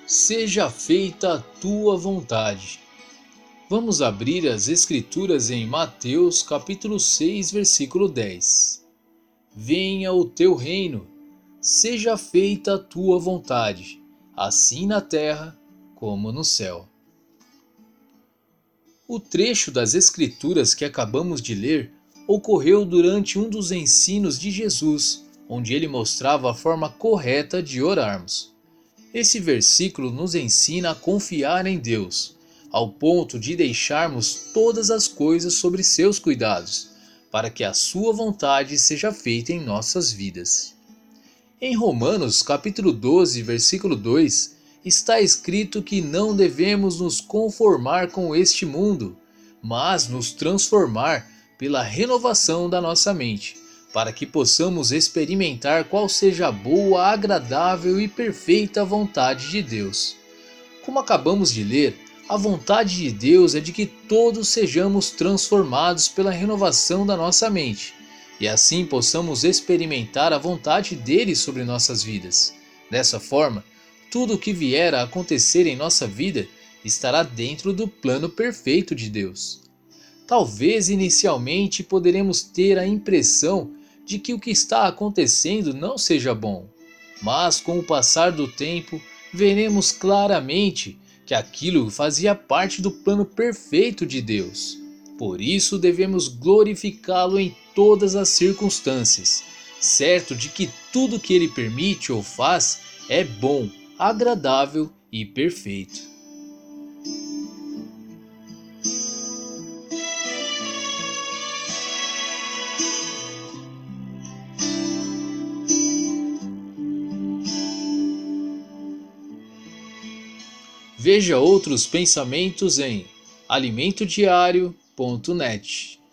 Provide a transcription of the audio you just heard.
Seja feita a tua vontade. Vamos abrir as Escrituras em Mateus capítulo 6, versículo 10. Venha o teu reino, seja feita a tua vontade, assim na terra como no céu. O trecho das Escrituras que acabamos de ler ocorreu durante um dos ensinos de Jesus, onde ele mostrava a forma correta de orarmos. Esse versículo nos ensina a confiar em Deus, ao ponto de deixarmos todas as coisas sobre seus cuidados, para que a sua vontade seja feita em nossas vidas. Em Romanos capítulo 12, versículo 2, está escrito que não devemos nos conformar com este mundo, mas nos transformar pela renovação da nossa mente, para que possamos experimentar qual seja a boa, agradável e perfeita vontade de Deus. Como acabamos de ler, a vontade de Deus é de que todos sejamos transformados pela renovação da nossa mente, e assim possamos experimentar a vontade dele sobre nossas vidas. Dessa forma, tudo o que vier a acontecer em nossa vida estará dentro do plano perfeito de Deus. Talvez inicialmente poderemos ter a impressão de que o que está acontecendo não seja bom, mas com o passar do tempo veremos claramente que aquilo fazia parte do plano perfeito de Deus. Por isso devemos glorificá-lo em todas as circunstâncias, certo de que tudo que ele permite ou faz é bom, agradável e perfeito. Veja outros pensamentos em alimentodiario.net.